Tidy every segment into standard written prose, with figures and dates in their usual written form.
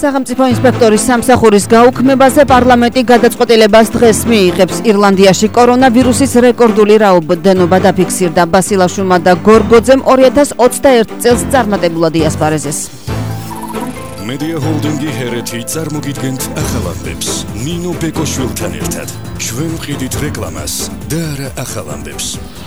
სახელმწიფო ინსპექტორის სამსახურის გაუქმებაზე პარლამენტი გადაწყვეტილებას დღეს მიიღებს. ირლანდიაში კორონავირუსის რეკორდული რაოდენობა დაფიქსირდა. ბასილაშვილმა და გორგოძემ 2021 წელს წარმატებულად იასპარეზეს. Media Holdingi ჰერეთი წარმოგიდგენთ ახალამბებს. ნინო ბეკოშვილთან ერთად. ჩვენ ვყიდით რეკლამას და არა ახალამბებს.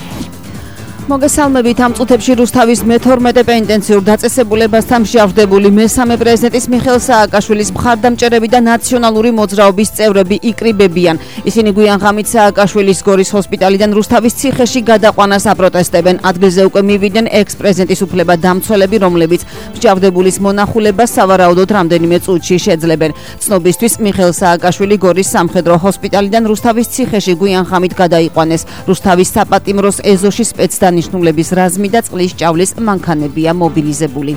მოგესალმებით, ამ წუთებში რუსთავის მე-12 პენტენციურ დაწესებულებასთან მსჯავრდებული მესამე პრეზიდენტის მიხეილ სააკაშვილის მხარდამჭერები და ნაციონალური მოძრაობის წევრები იკრიბებიან. ისინი გვიან ღამით სააკაშვილის გორის ჰოსპიტალიდან რუსთავის ციხეში გადაყვანას აპროტესტებენ. ადგილზე უკვე მივიდნენ ექს-პრეზიდენტის უფლება-დამცველები, რომლებიც მსჯავრდებულის მონახულებას სავარაუდოდ რამდენიმე წუთში შეძლებენ. ცნობისთვის, მიხეილ სააკაშვილი გორის სამხედრო ჰოსპიტალიდან რუსთავის ციხეში გვიან ღამით გადაიყვანეს. რუსთავის საპატიმროს ეზოში ნიშნულების რაზმი და წყლის ჭავლის მანქანებია მობილიზებული.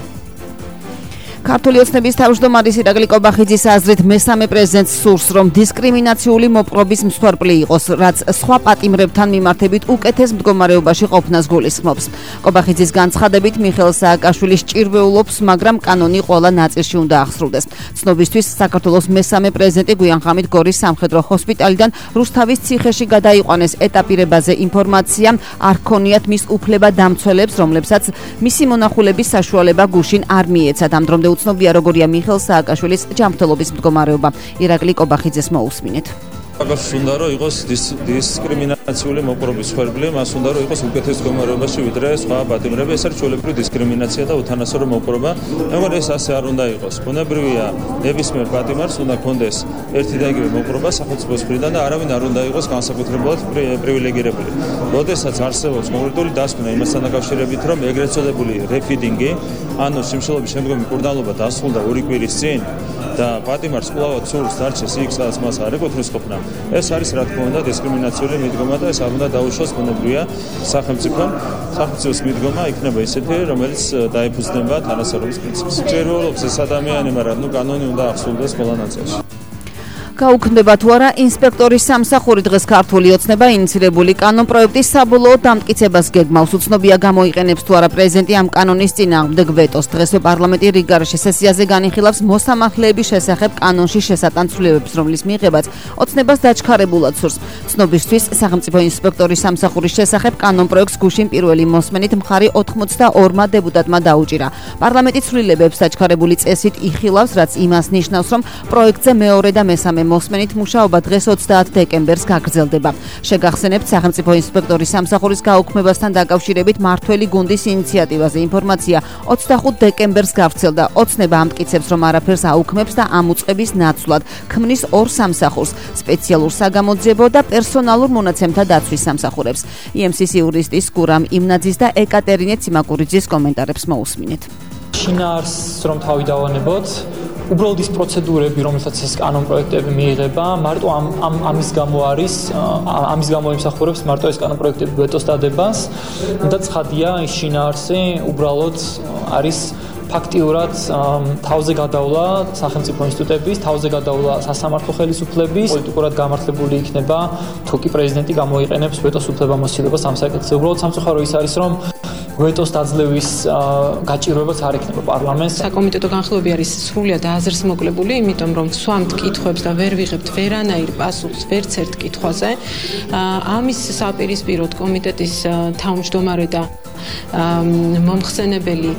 ქართული ოცნების თავმჯდომარის ირაკლი კობახიძის აზრით მესამე პრეზიდენტს სურს, რომ დისკრიმინაციული მოპყრობის მსხვერპლი იყოს, რაც სხვა პატიმრებთან მიმართებით უკეთეს მდგომარეობაში ყოფნას გულისხმობს. კობახიძის განცხადებით მიხეილ სააკაშვილის ჭირვეულობს, მაგრამ კანონი ყველა ნაწილში უნდა აღსრულდეს. ცნობისთვის, საქართველოს მესამე პრეზიდენტი გვიან ღამით გორის სამხედრო ჰოსპიტალიდან რუსთავის ციხეში გადაიყვანეს. ეტაპირებაზე ინფორმაცია არ ჰქონიათ მის უფლება-დამცველებს, რომლებსაც მისი მონახულების საშუალება გუშინ არ მიეცათ. ამ დრომდე უცნობია როგორია მიხეილ სააკაშვილის ჯანმრთელობის მდგომარეობა. ირაკლი კობახიძეს მოусმინეთ. Agus უნდა რომ იყოს დისკრიმინაციული მოპყრობის მსხვერპლი, მას უნდა რომ იყოს უკეთეს მდგომარეობაში ვიდრე სხვა პატიმრები. ეს არის ჩვეულებრივი დისკრიმინაცია და უთანასწორო მოპყრობა. მაგრამ ეს ასე არ უნდა იყოს. ბუნებრივია, ნებისმიერ პატიმარს უნდა კონდეს ერთი და იგივე მოპყრობა სახელმწიფოს მხრიდან და არავინ არ უნდა იყოს განსაკუთრებულად პრივილეგირებული. როდესაც არსებობს კონკრეტული დასკვნა იმასთან დაკავშირებით, რომ ეგრეთ წოდებული რეფიდინგი, ანუ სიმშილობის შემდგომი მკურნალობა დასრულდა 2 კვირის წინ და პატიმარს კვლავ სურს დარჩეს იქ, სადაც მას არ ეკუთვნის ყოფნა. ეს არის რა თქმა უნდა დისკრიმინაციული მიდგომა და ეს არ უნდა დაუშვას ბუნებრივია სახელმწიფოს მიდგომა იქნება ისეთი, რომელიც დაეფუძნება თანასწორობის პრინციპს. ჭირვეულობს ეს ადამიანი, მაგრამ კანონი უნდა აღსრულდეს ყველა ნაწილში. გაუქმდება თუ არა ინსპექტორის სამსახური დღეს ქართული ოცნება ინიცირებული კანონპროექტის საბოლოო დამტკიცებას გეგმავს. უცნობია გამოიყენებს თუ არა პრეზიდენტი ამ კანონის წინააღმდეგ ვეტოს. დღესვე პარლამენტი რიგგარეშე სესიაზე განიხილავს მოსამართლეების შესახებ კანონში შესატან ცვლილებებს, რომლის მიღებაც ოცნებას დაჩქარებულად სურს. ცნობისთვის, სახელმწიფო ინსპექტორის სამსახურის შესახებ კანონპროექტს გუშინ პირველი მოსმენით მხარი 82 დეპუტატმა დაუჭირა. პარლამენტი ცვლილებებს დაჩქარებული წესით იხილავს, რაც იმას ნიშნავს, რომ პროექტზე მეორე და მესამე მოსმენით მუშაობა დღეს 20 დეკემბერს გაგრძელდება. შეგახსენებთ, სახელმწიფო ინსპექტორის სამსახურის გაუქმებასთან დაკავშირებით მართველი გუნდის ინიციატივაზე ინფორმაცია 25 დეკემბერს გავრცელდა. ოცნება ამტკიცებს, რომ არაფერს აუქმებს და ამ უწყების ნაცვლად ქმნის 2 სამსახურს, სპეციალურ საგამოძიებო და პერსონალურ მონაცემთა დაცვის სამსახურებს. IMCC იურისტის გურამ იმნაძის და ეკატერინე ციმაკურიძის კომენტარებს მოусმინეთ. შინაარსს რომ თავი დავანებოთ, უბრალოდ ის პროცედურები, რომელსაც ეს კანონპროექტები მიიღება, მარტო ამის გამო იმსახურებს მარტო ეს კანონპროექტები ვეტოს დადებას და ცხადია ის შინაარსი უბრალოდ არის ფაქტიურად თავზე გადავლა სახელმწიფო ინსტიტუტების, თავზე გადავლა სასამართლო ხელისუფლების, პოლიტიკურად გამართლებული იქნება თუ კი პრეზიდენტი გამოიყენებს ვეტოს უფლებამოსილებას ამ საკითხზე. უბრალოდ სამწუხარო ის არის, რომ ვეტოს დაძლევის გაჭირვებაც არ იქნება პარლამენტს. საკომიტეტო განხილვები არის სრულიად აზრს მოკლებული, იმიტომ რომ სვამთ კითხვებს და ვერ ვიღებთ ვერანაირ პასუხს ვერც ერთ კითხვაზე. ამის საპირისპიროდ კომიტეტის თავმჯდომარე და მომხსენებელი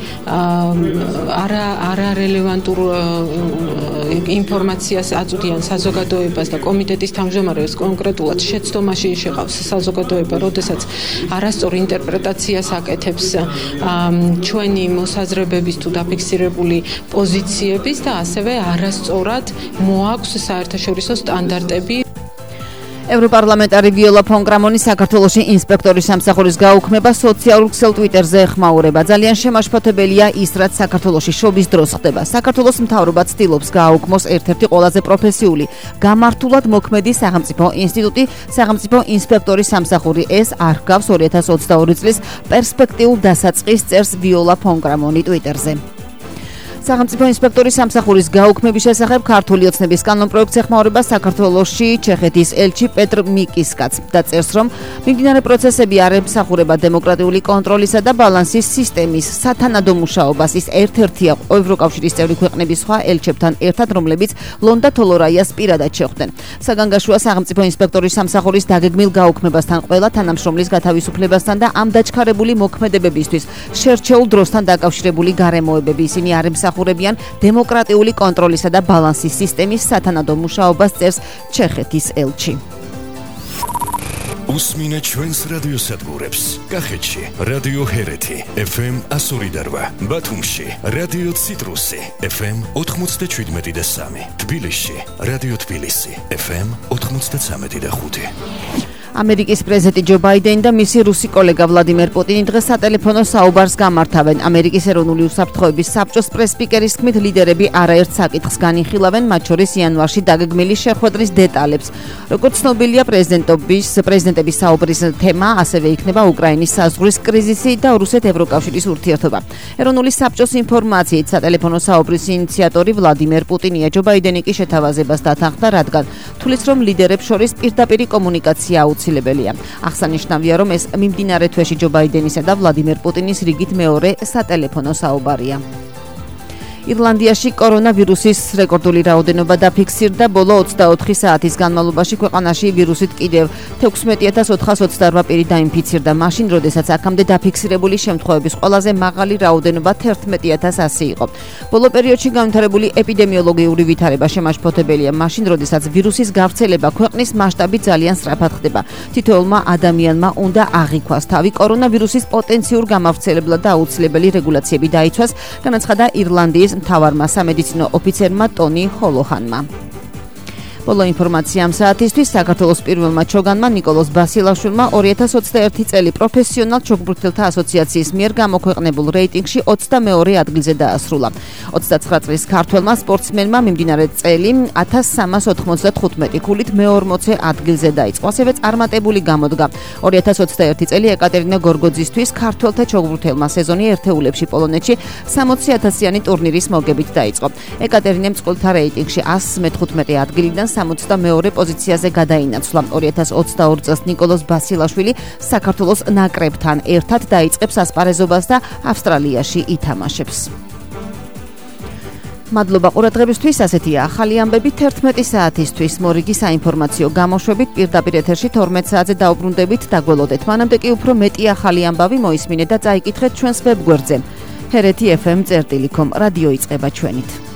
არარელევანტურ ინფორმაციას აწვდიან საზოგადოებას და კომიტეტის თავმჯდომარეს კონკრეტულად შეცდომაში შეყავს საზოგადოება, როდესაც არასწორ ინტერპრეტაციას აკეთებს ჩვენი მოსაზრებების თუ დაფიქსირებული პოზიციების და ასევე არასწორად მოაქვს საერთაშორისო სტანდარტები. ევროპარლამენტარი ვიოლა ფონ კრამონი საქართველოში ინსპექტორის სამსახურის გაუქმება სოციალურ ქსელ ტვიტერზე ეხმაურება. ძალიან შემაშფოთებელია ის, რაც საქართველოში შობის დროს ხდება. საქართველოს მთავრობა ცდილობს გააუქმოს ერთ-ერთი ყველაზე პროფესიული, გამართულად მოქმედი სახელმწიფო ინსტიტუტი, სახელმწიფო ინსპექტორის სამსახური. ეს არ ჰგავს 2022 წლის პერსპექტიულ დასაწყის წერს ვიოლა ფონ კრამონი ტვიტერზე. სახელმწიფო ინსპექტორის სამსახურის გაუქმების შესახებ ქართული ოცნების კანონპროექტს ეხმაურება საქართველოში ჩეხეთის ელჩი პეტრ მიკისკაც. დაწერს, რომ მიმდინარე პროცესები არ ემსახურება დემოკრატიული კონტროლისა და ბალანსის სისტემის სათანადო მუშაობას. ის ერთ-ერთია ევროკავშირის წევრი ქვეყნების სხვა ელჩებთან ერთად, რომლებიც ლონდა თოლორაიას პირადად შეხვდნენ. საგანგაშოა სახელმწიფო ინსპექტორის სამსახურის დაგეგმილ გაუქმებასთან, ყველა თანამშრომლის გათავისუფლებასთან და ამ დაჩქარებული მოქმედებებისთვის შერჩეულ დროსთან დაკავშირებული გარემოებები. ისინი არ ემსახურებიან დემოკრატიული კონტროლისა და ბალანსის სისტემის სათანადო მუშაობას, წერს ჩეხეთის ელჩი. უსმინეთ ჩვენს რადიოსადგურებს. კახეთში რადიო ჰერეთი FM 102.8, ბათუმში რადიო ციტრუსი FM 97.3, თბილისში რადიო თბილისი FM 93.5. ამერიკის პრეზიდენტი ჯო ბაიდენი და მისი რუსი კოლეგა ვლადიმერ პუტინი დღეს სატელეფონო საუბარს გამართავენ. ამერიკის ეროვნული უსაფრთხოების საბჭოს პრეს-სპიკერის თქმით, ლიდერები არაერთ საკითხს განიხილავენ, მათ შორის იანვარში დაგეგმილი შეხვედრის დეტალებს. როგორც ცნობილია, პრეზიდენტების საუბრის თემა ასევე იქნება უკრაინის საზღვრის კრიზისი და რუსეთ-ევროკავშირის ურთიერთობა. ეროვნული საბჭოს ინფორმაციით, სატელეფონო საუბრის ინიციატორი ვლადიმერ პუტინია, ჯო ბაიდენი კი შეთავაზებას დათანხმდა, რადგან თulis რომ ლიდერებს შორის პირდაპირი კომუნიკაცია აუცილებელია. აღსანიშნავია, რომ ეს მიმდინარე თვეში ჯო ბაიდენისა და ვლადიმერ პუტინის რიგით მეორე სატელეფონო საუბარია. ირლანდიაში კორონავირუსის რეკორდული რაოდენობა დაფიქსირდა. ბოლო 24 საათის განმავლობაში ქვეყანაში ვირუსით კიდევ 16428 პირი დაინფიცირდა. მაშინ, როდესაც აქამდე დაფიქსირებული შემთხვევების ყველაზე მაღალი რაოდენობა 11100 იყო. ბოლო პერიოდში განვითარებული ეპიდემიოლოგიური ვითარება შემაშფოთებელია. მაშინ, როდესაც ვირუსის გავრცელება ქვეყნის მასშტაბით ძალიან სწრაფად ხდება. თითოეულმა ადამიანმა უნდა აღიქვას თავი კორონავირუსის პოტენციურ გამავრცელებლად და აუცილებელი რეგულაციები დაიცვას, განაცხადა ირლანდიის მთავარმა სამედიცინო ოფიცერმა ტონი ჰოლოჰანმა. ბოლო ინფორმაცია ამ საათისთვის საქართველოს პირველმა ჩოგანმა ნიკოლოზ ბასილაშვილმა 2021 წელი პროფესიონალ ჩოგბურთელთა ასოციაციის მიერ გამოქვეყნებულ რეიტინგში 22 ადგილზე დაასრულა. 29 წლის ქართველმა სპორტსმენმა მიმდინარე წელი 1395 ქულით მე-40 ადგილზე დაიწყო. ასევე წარმატებული გამოდგა 2021 წელი ეკატერინა გორგოძისთვის ქართველთა ჩოგბურთელმა სეზონი ერთეულებში პოლონეთში 60,000-იანი ტურნირის მოგებით დაიწყო. ეკატერინემ წყვილთა რეიტინგში 115 ადგილიდან 62 პოზიციაზე გადაინაცვლა. 2022 წელს ნიკოლოზ ბასილაშვილი საქართველოს ნაკრებთან ერთად დაიწყებს ასპარეზობას და ავსტრალიაში ითამაშებს. მადლობა ყურადღებისთვის. ასეთია ახალი ამბები 11 საათისთვის. მორიგი საინფორმაციო გამოშვებით პირდაპირ ეთერში 12 საათზე დაუბრუნდებით. დაგველოდეთ. მანამდე კი უფრო მეტი ახალი ამბავი მოისმინეთ და წაიკითხეთ ჩვენს ვებგვერდზე. hereti.fm.com რადიო იწყება ჩვენით.